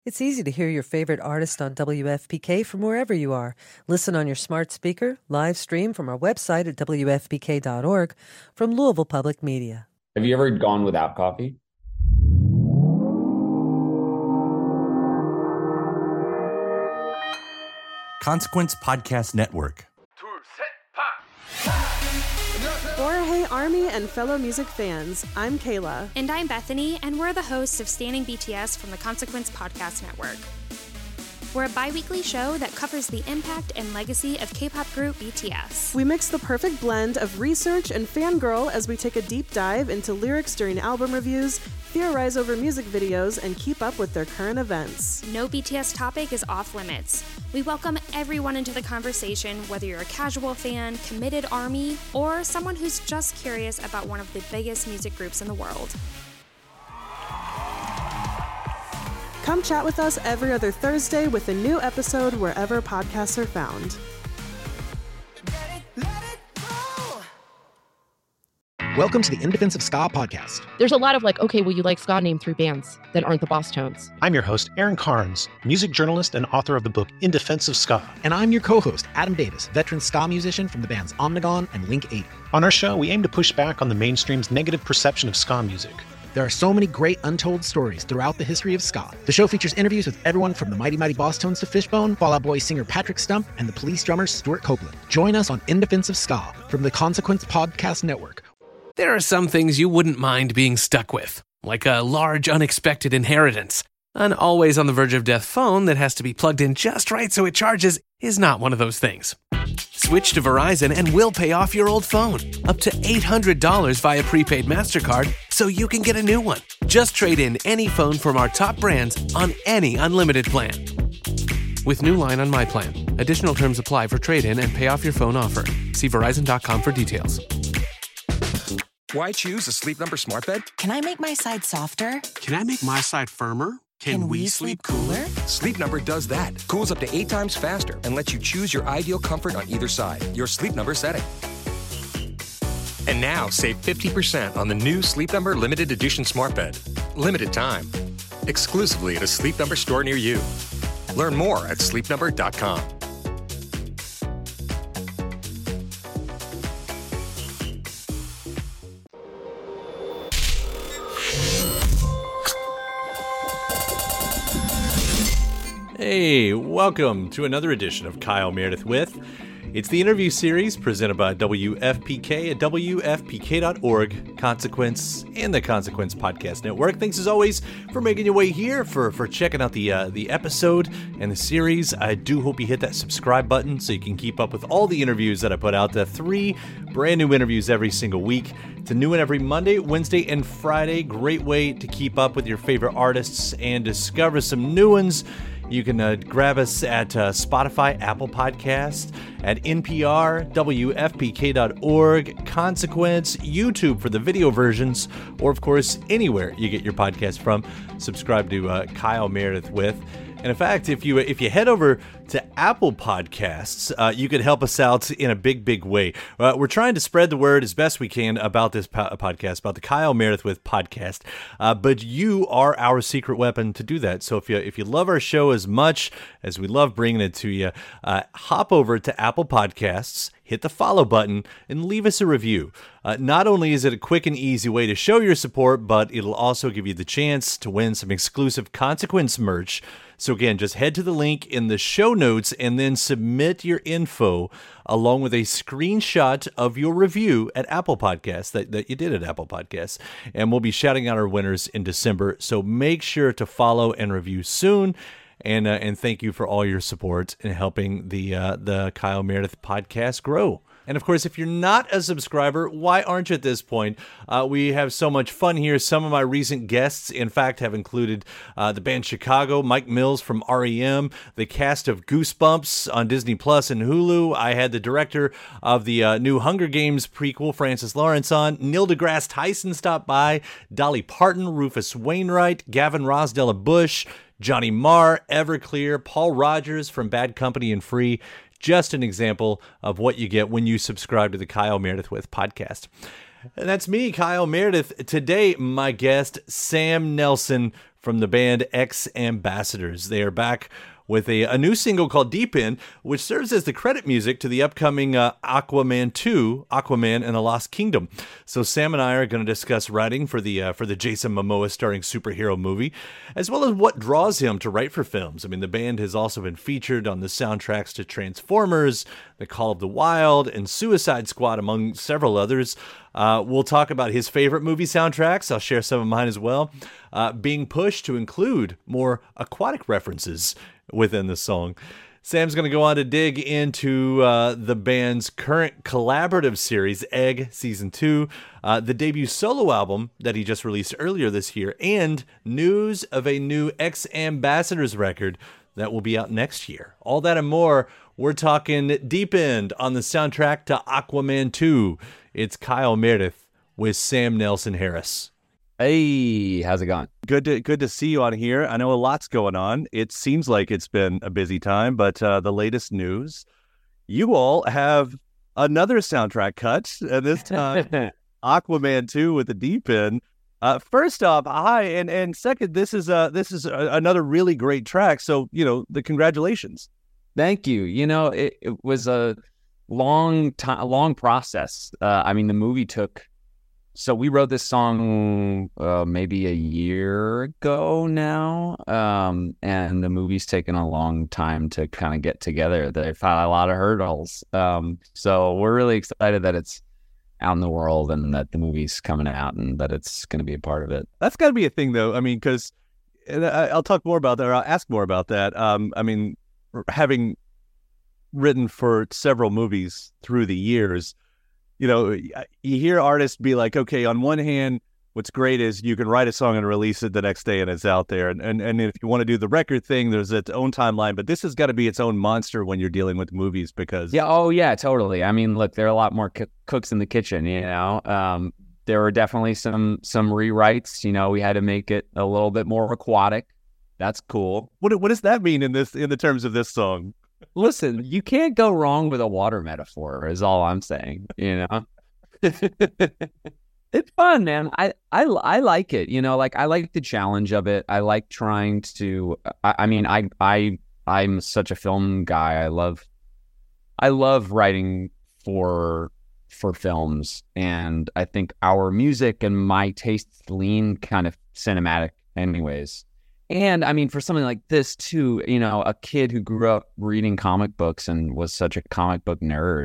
It's easy to hear your favorite artist on WFPK from wherever you are. Listen on your smart speaker, live stream from our website at WFPK.org from Louisville Public Media. Have you ever gone without coffee? Consequence Podcast Network. For Hey Army and fellow music fans, I'm Kayla. And I'm Bethany, and we're the hosts of Standing BTS from the Consequence Podcast Network. We're a bi-weekly show that covers the impact and legacy of K-pop group BTS. We mix the perfect blend of research and fangirl as we take a deep dive into lyrics during album reviews, theorize over music videos, and keep up with their current events. No BTS topic is off limits. We welcome everyone into the conversation, whether you're a casual fan, committed ARMY, or someone who's just curious about one of the biggest music groups in the world. Come chat with us every other Thursday with a new episode wherever podcasts are found. Welcome to the In Defense of Ska podcast. There's a lot of okay, well, you like ska, name 3 bands that aren't the Boss Tones. I'm your host, Aaron Carnes, music journalist and author of the book In Defense of Ska. And I'm your co-host, Adam Davis, veteran ska musician from the bands Omnigone and Link 80. On our show, we aim to push back on the mainstream's negative perception of ska music. There are so many great untold stories throughout the history of ska. The show features interviews with everyone from the Mighty Mighty Boss Tones to Fishbone, Fall Out Boy singer Patrick Stump, and the Police drummer Stuart Copeland. Join us on In Defense of Ska from the Consequence Podcast Network. There are some things you wouldn't mind being stuck with, like a large unexpected inheritance. An always on the verge of death phone that has to be plugged in just right so it charges is not one of those things. Switch to Verizon and we'll pay off your old phone, up to $800 via prepaid MasterCard, so you can get a new one. Just trade in any phone from our top brands on any unlimited plan. With new line on my plan. Additional terms apply for trade-in and pay off your phone offer. See Verizon.com for details. Why choose a Sleep Number smart bed? Can I make my side softer? Can I make my side firmer? Can we sleep cooler? Sleep Number does that. Cools up to 8 times faster and lets you choose your ideal comfort on either side. Your Sleep Number setting. And now save 50% on the new Sleep Number limited edition smart bed. Limited time. Exclusively at a Sleep Number store near you. Learn more at sleepnumber.com. Hey, welcome to another edition of Kyle Meredith With. It's the interview series presented by WFPK at WFPK.org, Consequence, and the Consequence Podcast Network. Thanks as always for making your way here, for checking out the episode and the series. I do hope you hit that subscribe button so you can keep up with all the interviews that I put out. The 3 brand new interviews every single week. It's a new one every Monday, Wednesday, and Friday. Great way to keep up with your favorite artists and discover some new ones. You can grab us at Spotify, Apple Podcasts, at NPR, WFPK.org, Consequence, YouTube for the video versions, or, of course, anywhere you get your podcast from. Subscribe to Kyle Meredith With. And in fact, if you head over to Apple Podcasts, you could help us out in a big, big way. We're trying to spread the word as best we can about this podcast, about the Kyle Meredith With podcast. But you are our secret weapon to do that. So if you love our show as much as we love bringing it to you, hop over to Apple Podcasts, hit the follow button, and leave us a review. Not only is it a quick and easy way to show your support, but it'll also give you the chance to win some exclusive Consequence merch. So again, just head to the link in the show notes and then submit your info along with a screenshot of your review at Apple Podcasts that you did at Apple Podcasts. And we'll be shouting out our winners in December. So make sure to follow and review soon. And thank you for all your support in helping the Kyle Meredith podcast grow. And of course, if you're not a subscriber, why aren't you at this point? We have so much fun here. Some of my recent guests, in fact, have included the band Chicago, Mike Mills from REM, the cast of Goosebumps on Disney Plus and Hulu. I had the director of the new Hunger Games prequel, Francis Lawrence, on. Neil deGrasse Tyson stopped by. Dolly Parton, Rufus Wainwright, Gavin Rosdella Bush, Johnny Marr, Everclear, Paul Rogers from Bad Company and Free. Just an example of what you get when you subscribe to the Kyle Meredith With podcast. And that's me, Kyle Meredith. Today, my guest, Sam Nelson from the band X Ambassadors. They are back with a new single called Deep End, which serves as the credit music to the upcoming Aquaman 2, Aquaman and the Lost Kingdom. So Sam and I are going to discuss writing for the Jason Momoa starring superhero movie, as well as what draws him to write for films. I mean, the band has also been featured on the soundtracks to Transformers, The Call of the Wild, and Suicide Squad, among several others. We'll talk about his favorite movie soundtracks. I'll share some of mine as well, being pushed to include more aquatic references within the song. Sam's going to go on to dig into the band's current collaborative series, Egg Season 2, the debut solo album that he just released earlier this year, and news of a new X Ambassadors record that will be out next year. All that and more. We're talking Deep End on the soundtrack to Aquaman 2. It's Kyle Meredith with Sam Nelson Harris. Hey, how's it going? Good to see you on here. I know a lot's going on. It seems like it's been a busy time, but the latest news, you all have another soundtrack cut, and this time Aquaman 2 with the Deep End. First off, hi, and second, this is another really great track. So the congratulations. Thank you. It was a long process. I mean, the movie took. So we wrote this song maybe a year ago now, and the movie's taken a long time to kind of get together. They've had a lot of hurdles. So we're really excited that it's out in the world and that the movie's coming out and that it's going to be a part of it. That's got to be a thing, though. I mean, because I'll talk more about that, or I'll ask more about that. I mean, having written for several movies through the years, you hear artists be like, okay, on one hand, what's great is you can write a song and release it the next day and it's out there. And if you want to do the record thing, there's its own timeline, but this has got to be its own monster when you're dealing with movies because... Yeah, oh yeah, totally. I mean, look, there are a lot more cooks in the kitchen, there were definitely some rewrites, we had to make it a little bit more aquatic. That's cool. What does that mean in the terms of this song? Listen, you can't go wrong with a water metaphor, is all I'm saying, It's fun, man. I like it, I like the challenge of it. I like trying to, I'm such a film guy. I love writing for films, and I think our music and my tastes lean kind of cinematic anyways. And I mean, for something like this too, a kid who grew up reading comic books and was such a comic book nerd,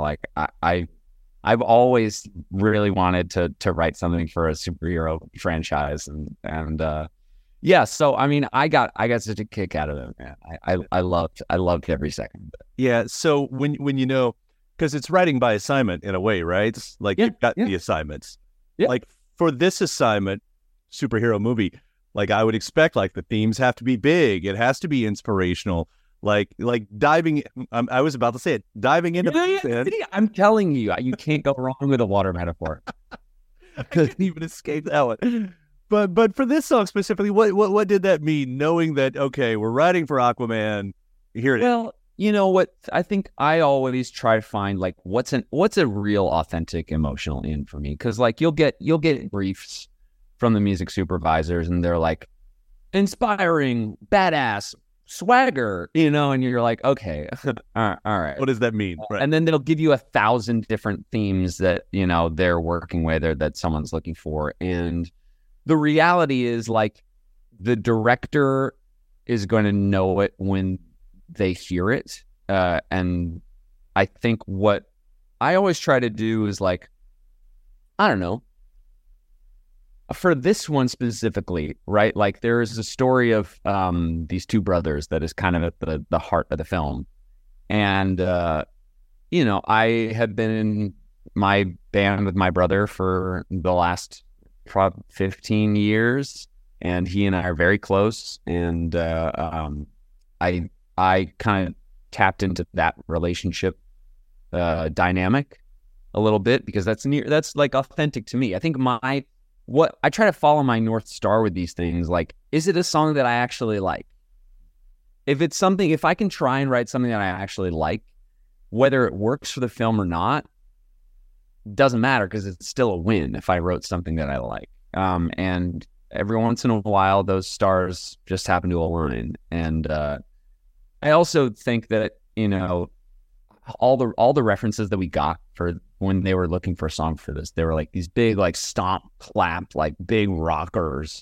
I've always really wanted to write something for a superhero franchise, and so I mean, I got such a kick out of it, man. I loved every second of it. Yeah. So when because it's writing by assignment in a way, right? It's like you've got the assignments. Yeah. Like for this assignment, superhero movie. Like I would expect, like the themes have to be big. It has to be inspirational. Like diving. I was about to say it. Diving into. I'm telling you, you can't go wrong with a water metaphor. I couldn't even escape that one. But for this song specifically, what did that mean? Knowing that okay, we're writing for Aquaman. Here it is. Well, you know what? I think I always try to find like what's a real authentic emotional in for me, because like you'll get briefs from the music supervisors, and they're like, inspiring, badass, swagger, and you're like, okay, all right. What does that mean? Right. And then they'll give you 1,000 different themes that, they're working with or that someone's looking for. And the reality is like the director is going to know it when they hear it. And I think what I always try to do is like, I don't know, for this one specifically, right? Like there's a story of these two brothers that is kind of at the heart of the film. And, I have been in my band with my brother for the last 15 years, and he and I are very close. And I kind of tapped into that relationship dynamic a little bit because that's like authentic to me. I think what I try to follow my North Star with these things, like, is it a song that I actually like? If I can try and write something that I actually like, whether it works for the film or not, doesn't matter because it's still a win if I wrote something that I like. And every once in a while, those stars just happen to align. And I also think that, all the references that we got for when they were looking for a song for this, they were like these big, like stomp, clap, like big rockers,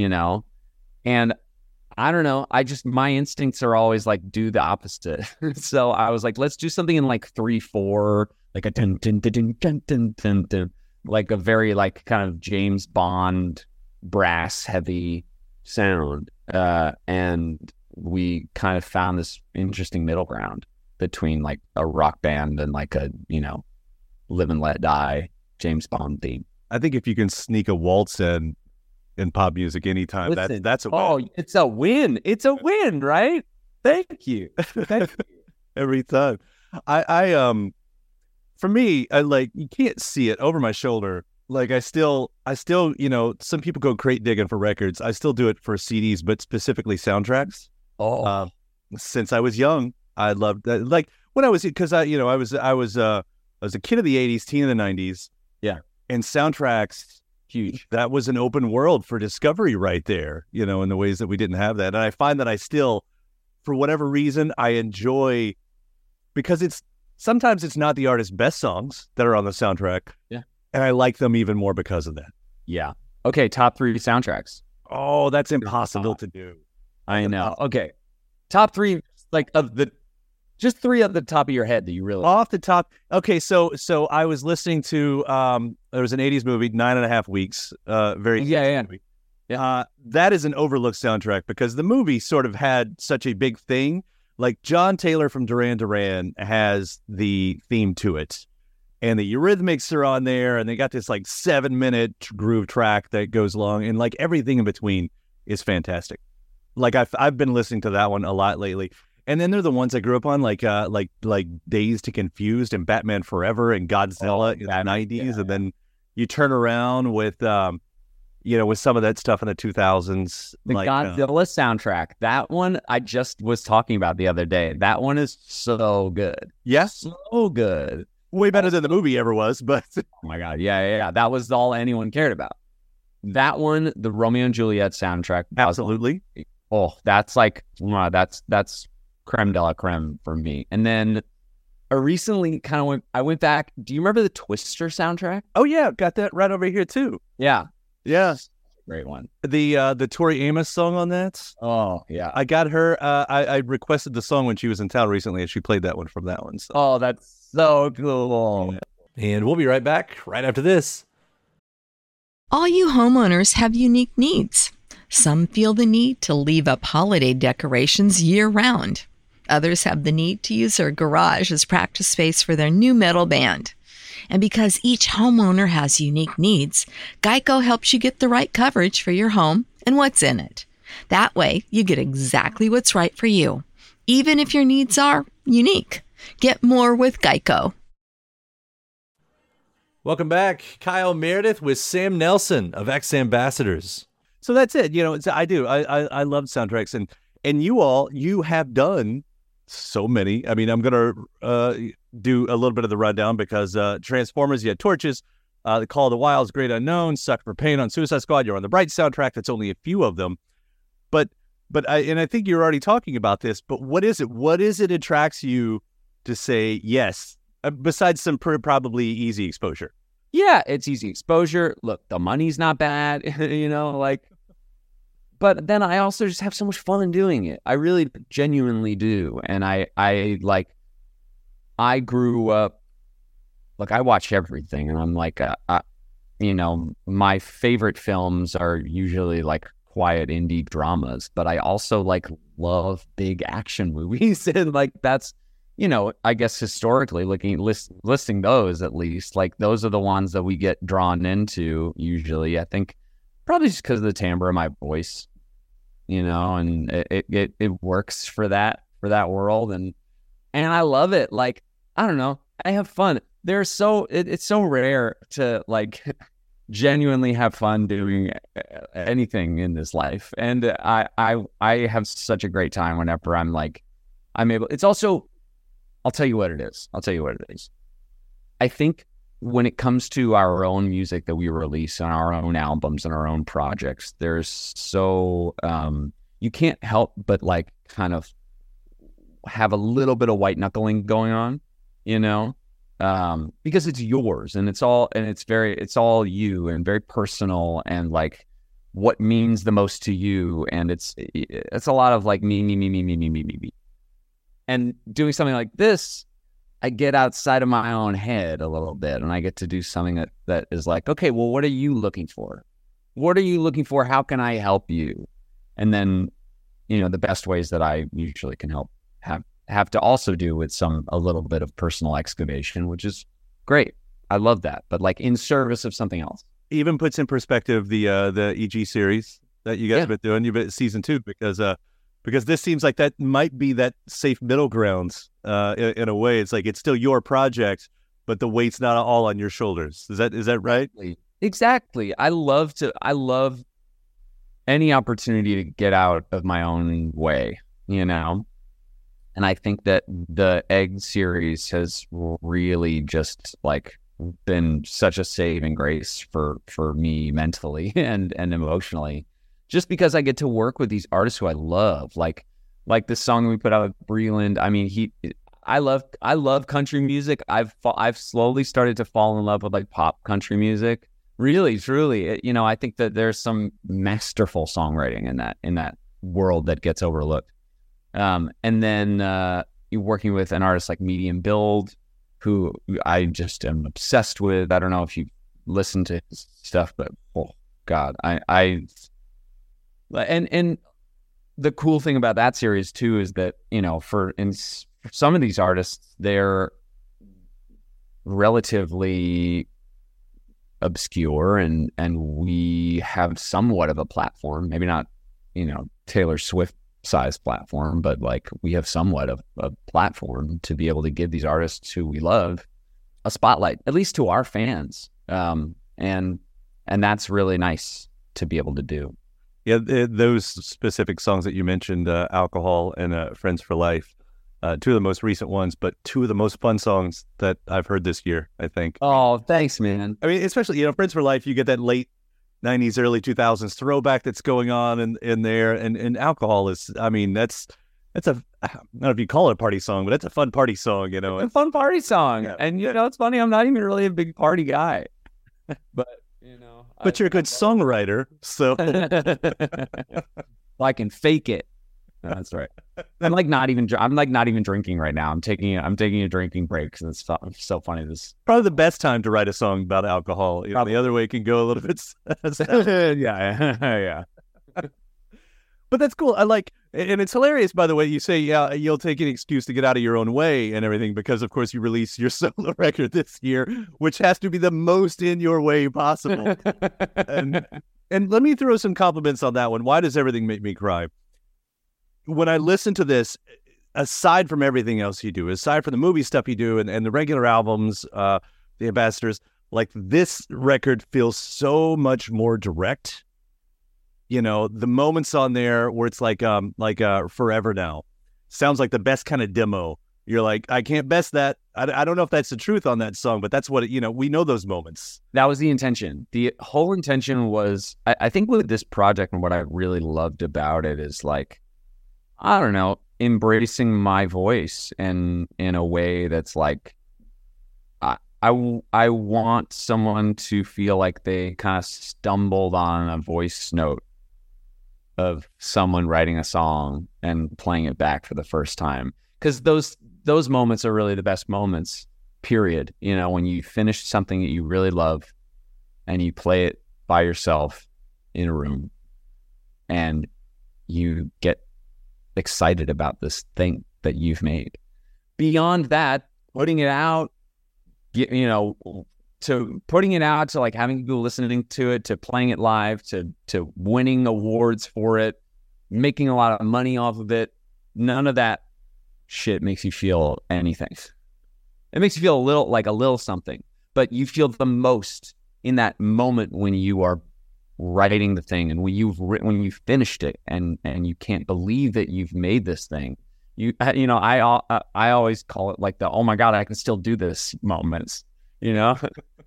and I don't know. My instincts are always like do the opposite. So I was like, let's do something in like 3/4, like a dun dun dun dun dun dun dun dun, like a very like kind of James Bond brass heavy sound. And we kind of found this interesting middle ground between like a rock band and like a, Live and Let Die James Bond theme. I think if you can sneak a waltz in pop music anytime, that's a win. Oh, it's a win. It's a win, right? Thank you. Thank you. Every time. I for me, I like, you can't see it over my shoulder. Like I still, some people go crate digging for records. I still do it for CDs, but specifically soundtracks. Oh, since I was young, I loved that. Like when I was, because I was a kid of the 80s, teen of the 90s. Yeah. And soundtracks, huge. That was an open world for discovery right there, in the ways that we didn't have that. And I find that I still, for whatever reason, I enjoy, because sometimes it's not the artist's best songs that are on the soundtrack. Yeah. And I like them even more because of that. Yeah. Okay, top 3 soundtracks. Oh, that's impossible to do. I know. Okay. Top 3, like just 3 at the top of your head that you really off the top. Okay, so I was listening to there was an 80s movie, 9.5 Weeks. Very movie. Yeah. That is an overlooked soundtrack because the movie sort of had such a big thing. Like John Taylor from Duran Duran has the theme to it, and the Eurythmics are on there, and they got this like 7-minute groove track that goes along, and like everything in between is fantastic. Like I've been listening to that one a lot lately. And then they're the ones I grew up on, like Dazed and Confused and Batman Forever and Godzilla in the 90s. Yeah. And then you turn around with, with some of that stuff in the 2000s. The Godzilla soundtrack, that one I just was talking about the other day. That one is so good. Yes. So good. Way better than the movie ever was, but... Oh my God. Yeah. That was all anyone cared about. That one, the Romeo and Juliet soundtrack. Absolutely. Oh, that's like, that's creme de la creme for me. And then I recently I went back. Do you remember the Twister soundtrack? Oh yeah, got that right over here too. Yeah. Great one. The Tori Amos song on that. Oh yeah, I got her. I requested the song when she was in town recently, and she played that one from that one. So. Oh, that's so cool. And we'll be right back right after this. All you homeowners have unique needs. Some feel the need to leave up holiday decorations year-round. Others have the need to use their garage as practice space for their new metal band. And because each homeowner has unique needs, Geico helps you get the right coverage for your home and what's in it. That way, you get exactly what's right for you, even if your needs are unique. Get more with Geico. Welcome back. Kyle Meredith with Sam Nelson of X Ambassadors. So that's it. I do. I love soundtracks, and you have done so many. I mean, I'm gonna do a little bit of the rundown because Transformers, you had Torches, The Call of the Wild, Great Unknown, Sucker for Pain on Suicide Squad. You're on the Bright soundtrack. That's only a few of them, but I think you're already talking about this. But what is it? What is it attracts you to say yes? Besides some probably easy exposure. Yeah, it's easy exposure. Look, the money's not bad, but then I also just have so much fun doing it. I really genuinely do. And I grew up, I watch everything, and I'm like, my favorite films are usually like quiet indie dramas, but I also love big action movies. And that's, I guess historically listing those, at least, those are the ones that we get drawn into usually. I think probably just because of the timbre of my voice, and it works for that world. And I love it. I don't know. I have fun. It's so rare to genuinely have fun doing anything in this life. And I have such a great time whenever I'm able. It's also, I'll tell you what it is. I think when it comes to our own music that we release on our own albums and our own projects, there's so you can't help but like kind of have a little bit of white knuckling going on, because it's yours and it's all you and very personal and like what means the most to you, and it's a lot of like me. And doing something like this, I get outside of my own head a little bit, and I get to do something that is like, okay, well, what are you looking for? What are you looking for? How can I help you? And then, the best ways that I usually can help have to also do with a little bit of personal excavation, which is great. I love that, but like in service of something else. Even puts in perspective the EG series that you guys have been doing. You've been season 2 because this seems like that might be that safe middle ground in a way. It's like it's still your project, but the weight's not all on your shoulders. Is that right? Exactly. I love any opportunity to get out of my own way, And I think that the Egg series has really just like been such a saving grace for me mentally and emotionally. Just because I get to work with these artists who I love, like the song we put out with Breland. I mean, I love country music. I've slowly started to fall in love with like pop country music. Really, truly, I think that there's some masterful songwriting in that world that gets overlooked. And then you're working with an artist like Medium Build, who I just am obsessed with. I don't know if you listen to his stuff, but oh God, And the cool thing about that series too is that, for some of these artists, they're relatively obscure and we have somewhat of a platform, maybe not, Taylor Swift size platform, but like we have somewhat of a platform to be able to give these artists who we love a spotlight, at least to our fans. And that's really nice to be able to do. Yeah, those specific songs that you mentioned, Alcohol and Friends for Life, 2 of the most recent ones, but 2 of the most fun songs that I've heard this year, I think. Oh, thanks, man. I mean, especially, Friends for Life, you get that late 90s, early 2000s throwback that's going on in there. And Alcohol is, I mean, that's I don't know if you call it a party song, but it's a fun party song, It's a fun party song. Yeah. And, it's funny, I'm not even really a big party guy. But... But you're a good songwriter, so I can fake it. That's right. I'm not even drinking right now. I'm taking a drinking break because it's so funny. This probably the best time to write a song about alcohol. The other way can go a little bit. yeah. But that's cool. And it's hilarious, by the way. You say, you'll take an excuse to get out of your own way and everything because, of course, you release your solo record this year, which has to be the most in your way possible. and let me throw some compliments on that one. Why does everything make me cry? When I listen to this, aside from everything else you do, aside from the movie stuff you do and the regular albums, the Ambassadors, like this record feels so much more direct. The moments on there where it's like Forever Now sounds like the best kind of demo. You're like, I can't best that. I don't know if that's the truth on that song, but that's what we know those moments. That was the intention. The whole intention was, I think with this project and what I really loved about it is like, I don't know, embracing my voice and in a way that's like, I want someone to feel like they kind of stumbled on a voice note of someone writing a song and playing it back for the first time. Because those moments are really the best moments, period. When you finish something that you really love and you play it by yourself in a room and you get excited about this thing that you've made. Beyond that, putting it out, to putting it out, to like having people listening to it, to playing it live, to winning awards for it, making a lot of money off of it, none of that shit makes you feel anything. It makes you feel a little something, but you feel the most in that moment when you are writing the thing and when you've finished it and you can't believe that you've made this thing. I always call it like the, oh my God, I can still do this moments.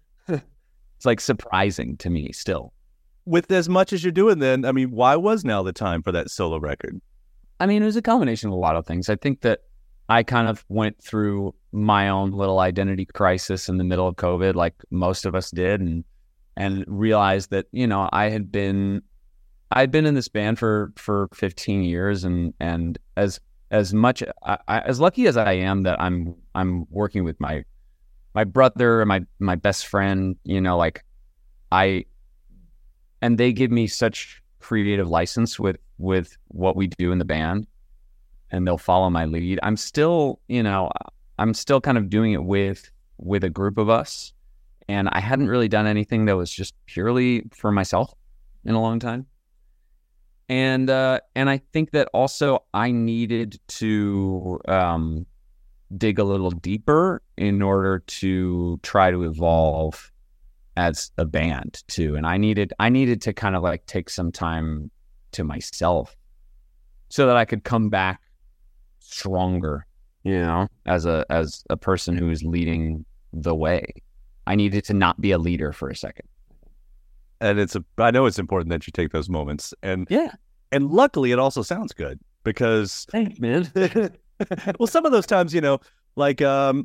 it's like surprising to me still. With as much as you're doing then, I mean, why was now the time for that solo record? I mean, it was a combination of a lot of things. I think that I kind of went through my own little identity crisis in the middle of COVID, like most of us did, and realized that, you know, I'd been in this band for 15 years, and as much as lucky as I am that I'm working with my brother and my best friend, you know, like and they give me such creative license with what we do in the band, and they'll follow my lead. I'm still kind of doing it with a group of us, and I hadn't really done anything that was just purely for myself in a long time. And I think that also I needed to dig a little deeper in order to try to evolve as a band too. And I needed to kind of like take some time to myself so that I could come back stronger, you know, as a person who is leading the way. I needed to not be a leader for a second. And I know it's important that you take those moments, and yeah, and luckily it also sounds good because thanks, man. Well, some of those times, you know, like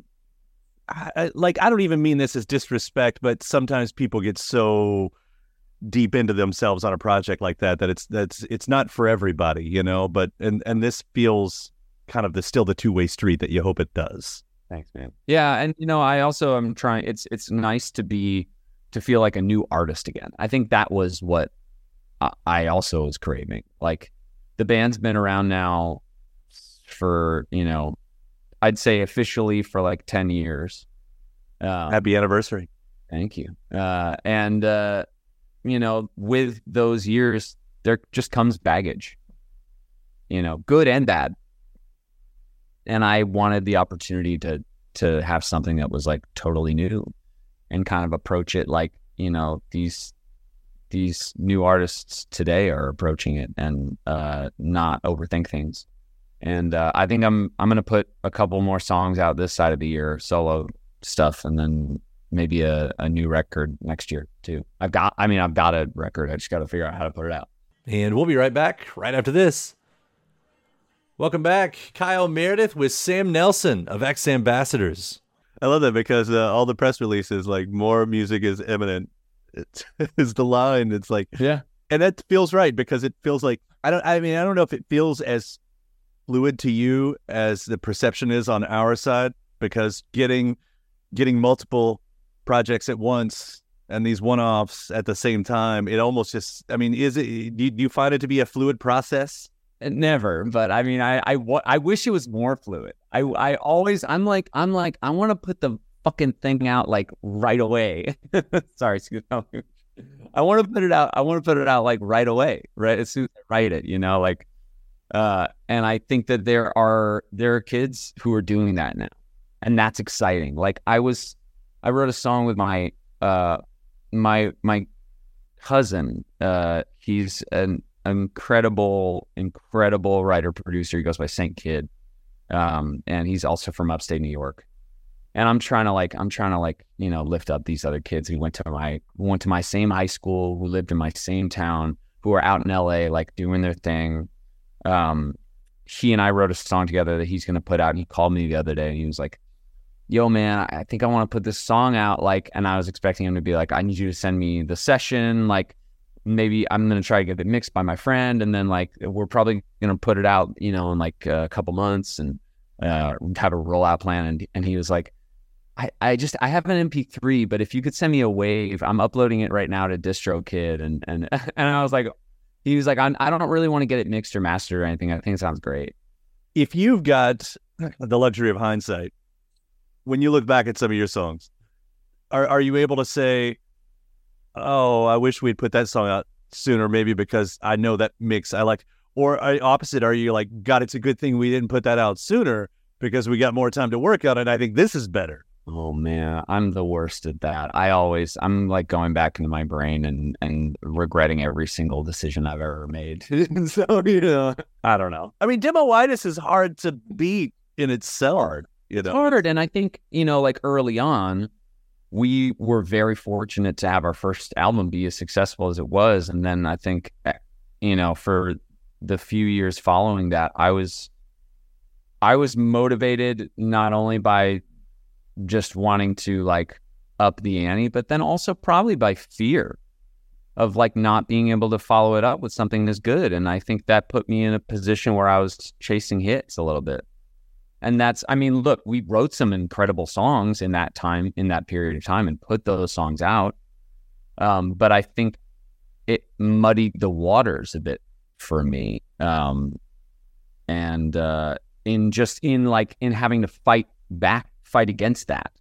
I don't even mean this as disrespect, but sometimes people get so deep into themselves on a project like that it's not for everybody, you know. But and this feels kind of still the two-way street that you hope it does. Thanks, man. Yeah, and you know, I also am trying. It's nice to feel like a new artist again. I think that was what I also was craving. Like, the band's been around now for, you know, I'd say officially for like 10 years. Happy anniversary. Thank you. And you know, with those years, there just comes baggage, you know, good and bad. And I wanted the opportunity to have something that was like totally new and kind of approach it like, you know, these new artists today are approaching it, and not overthink things. And I think I'm going to put a couple more songs out this side of the year, solo stuff, and then maybe a new record next year too. I've got a record. I just got to figure out how to put it out. And we'll be right back right after this. Welcome back, Kyle Meredith with Sam Nelson of X Ambassadors. I love that because all the press releases, like, more music is imminent. It's the line. It's like, yeah, and that feels right because it feels like I don't know if it feels as fluid to you as the perception is on our side, because getting multiple projects at once and these one-offs at the same time, it almost just, I mean, do you find it to be a fluid process? Never, but I mean, I wish it was more fluid. I'm like, I want to put the fucking thing out like right away. Sorry, excuse me. I want to put it out like right away, right as soon as I write it, you know, like, and I think that there are kids who are doing that now, and that's exciting. Like, I wrote a song with my cousin. He's an incredible writer producer. He goes by Saint Kid, and he's also from upstate New York. And I'm trying to you know, lift up these other kids who went to my same high school, who lived in my same town, who are out in LA, like, doing their thing. He and I wrote a song together that he's going to put out. And he called me the other day and he was like, yo, man, I think I want to put this song out. Like, and I was expecting him to be like, I need you to send me the session. Like, maybe I'm going to try to get it mixed by my friend. And then, like, we're probably going to put it out, you know, in like a couple months and have a rollout plan. And he was like, I have an MP3, but if you could send me a wave, I'm uploading it right now to DistroKid. And I was like, he was like, I don't really want to get it mixed or mastered or anything. I think it sounds great. If you've got the luxury of hindsight, when you look back at some of your songs, are you able to say, oh, I wish we'd put that song out sooner, maybe because I know that mix I like, or opposite, are you like, God, it's a good thing we didn't put that out sooner because we got more time to work on it. I think this is better. Oh man, I'm the worst at that. I'm like going back into my brain and regretting every single decision I've ever made. So, you know, I don't know. I mean, Demo-itis is hard to beat in itself. You know, it's hard. And I think, you know, like early on, we were very fortunate to have our first album be as successful as it was. And then I think, for the few years following that, I was motivated not only by just wanting to like up the ante, but then also probably by fear of like not being able to follow it up with something that's good. And I think that put me in a position where I was chasing hits a little bit. And look, we wrote some incredible songs in that period of time and put those songs out. But I think it muddied the waters a bit for me. In having to fight against that,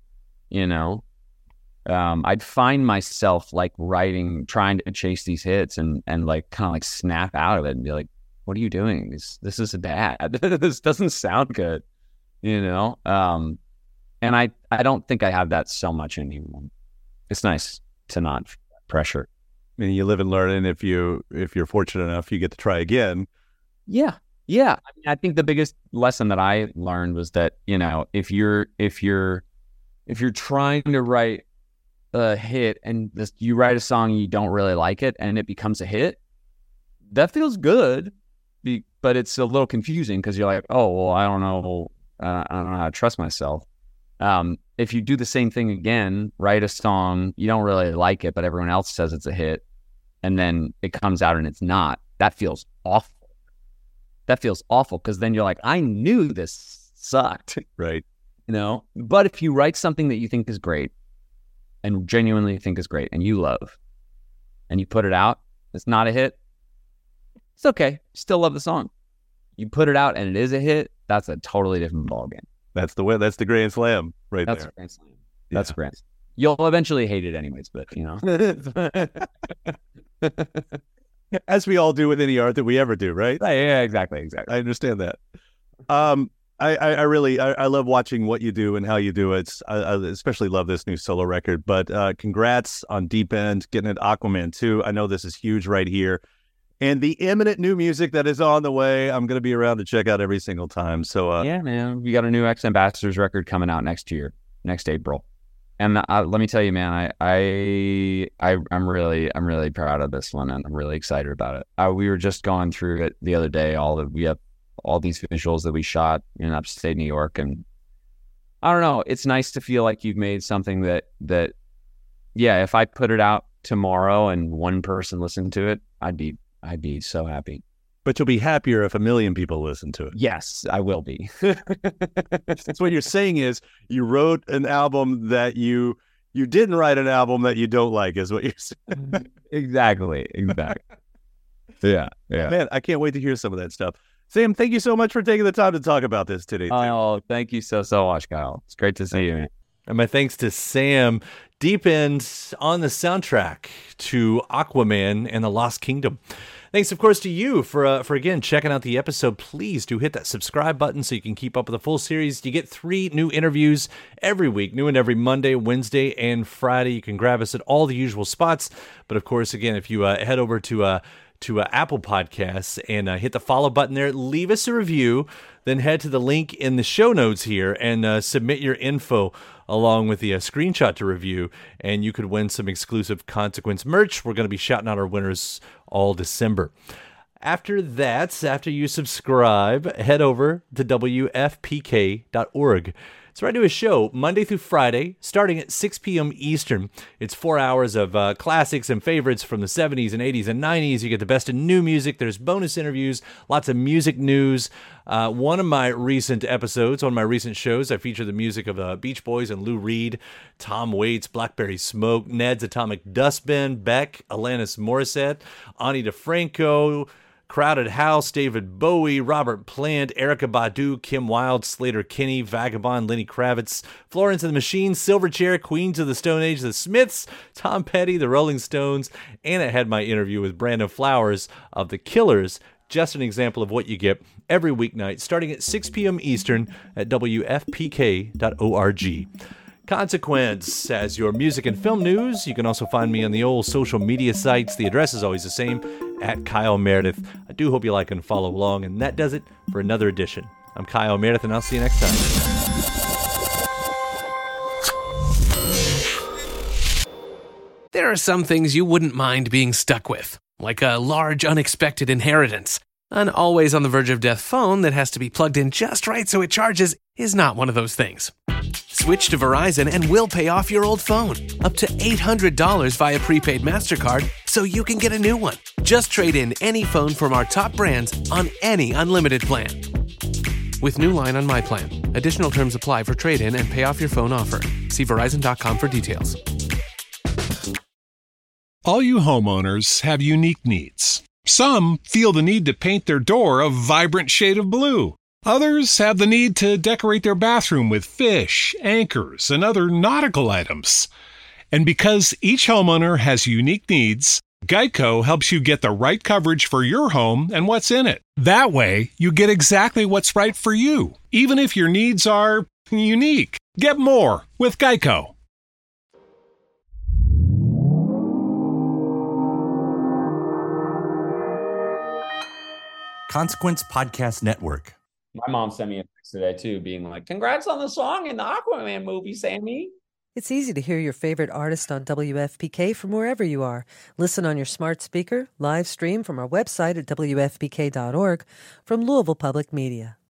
I'd find myself like trying to chase these hits and like kind of like snap out of it and be like, what are you doing? This is bad. This doesn't sound good, and I don't think I have that so much anymore. It's nice to not pressure. I mean, you live and learn, and if you're fortunate enough, you get to try again. Yeah. I think the biggest lesson that I learned was that, if you're trying to write a hit and you write a song and you don't really like it and it becomes a hit, that feels good, but it's a little confusing because you're like, oh, well, I don't know how to trust myself. If you do the same thing again, write a song, you don't really like it, but everyone else says it's a hit, and then it comes out and it's not, that feels awful. Because then you're like, I knew this sucked. Right. But if you write something that you think is great and genuinely think is great and you love, and you put it out, it's not a hit, it's okay. Still love the song. You put it out and it is a hit, that's a totally different ballgame. That's the way. That's the grand slam right there. That's a grand slam. That's a grand slam. You'll eventually hate it anyways, but as we all do with any art that we ever do, right? Yeah, exactly. I understand that. I really love watching what you do and how you do it. I especially love this new solo record. But congrats on Deep End, getting it Aquaman 2. I know this is huge right here. And the imminent new music that is on the way, I'm going to be around to check out every single time. So yeah, man, we got a new X Ambassadors record coming out next April. And let me tell you, man, I'm really proud of this one, and I'm really excited about it. We were just going through it the other day. We have all these visuals that we shot in upstate New York, and I don't know. It's nice to feel like you've made something that if I put it out tomorrow and one person listened to it, I'd be so happy. But you'll be happier if 1 million people listen to it. Yes, I will be. That's what you're saying is you wrote an album that you didn't write an album that you don't like, is what you're saying. Exactly. Yeah. Man, I can't wait to hear some of that stuff. Sam, thank you so much for taking the time to talk about this today. Oh, thank you so much, Kyle. It's great to see you, man. And my thanks to Sam. Deep End on the soundtrack to Aquaman and the Lost Kingdom. Thanks, of course, to you for again checking out the episode. Please do hit that subscribe button so you can keep up with the full series. You get 3 new interviews every week, new and every Monday, Wednesday, and Friday. You can grab us at all the usual spots. But of course, again, if you head over to Apple Podcasts and hit the follow button there, leave us a review, then head to the link in the show notes here and submit your info along with the screenshot to review, and you could win some exclusive Consequence merch. We're going to be shouting out our winners all December. After that, after you subscribe, head over to WFPK.org. So I do a show Monday through Friday, starting at 6 p.m. Eastern. It's 4 hours of classics and favorites from the 70s and 80s and 90s. You get the best of new music. There's bonus interviews, lots of music news. One of my recent episodes, on my recent shows, I feature the music of Beach Boys and Lou Reed, Tom Waits, Blackberry Smoke, Ned's Atomic Dustbin, Beck, Alanis Morissette, Ani DeFranco, Crowded House, David Bowie, Robert Plant, Erykah Badu, Kim Wilde, Slater Kinney, Vagabond, Lenny Kravitz, Florence and the Machine, Silverchair, Queens of the Stone Age, The Smiths, Tom Petty, The Rolling Stones, and I had my interview with Brandon Flowers of The Killers. Just an example of what you get every weeknight, starting at 6 p.m. Eastern at WFPK.org. Consequence as your music and film news. You can also find me on the old social media sites. The address is always the same, at Kyle Meredith. I do hope you like and follow along, and that does it for another edition. I'm Kyle Meredith, and I'll see you next time. There are some things you wouldn't mind being stuck with, like a large unexpected inheritance. An always on the verge of death phone that has to be plugged in just right so it charges is not one of those things. Switch to Verizon and we'll pay off your old phone, up to $800 via prepaid MasterCard, so you can get a new one. Just trade in any phone from our top brands on any unlimited plan. With new line on My Plan. Additional terms apply for trade-in and pay off your phone offer. See Verizon.com for details. All you homeowners have unique needs. Some feel the need to paint their door a vibrant shade of blue. Others have the need to decorate their bathroom with fish, anchors, and other nautical items. And because each homeowner has unique needs, Geico helps you get the right coverage for your home and what's in it. That way, you get exactly what's right for you, even if your needs are unique. Get more with Geico. Consequence Podcast Network. My mom sent me a text today too, being like, "Congrats on the song in the Aquaman movie, Sammy." It's easy to hear your favorite artist on WFPK from wherever you are. Listen on your smart speaker, live stream from our website at WFPK.org, from Louisville Public Media.